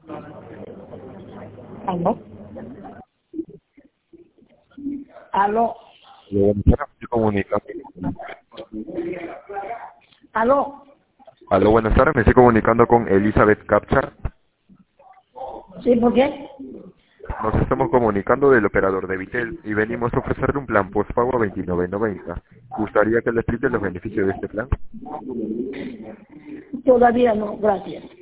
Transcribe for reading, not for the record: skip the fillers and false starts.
¿Aló? ¿Aló? ¿Aló? Aló, buenas tardes, me estoy comunicando con Elizabeth Capchar. ¿Sí, por qué? Nos estamos comunicando del operador de Vitel y venimos a ofrecerle un plan postpago a 29.90. ¿Gustaría que le explique los beneficios de este plan? Todavía no, gracias.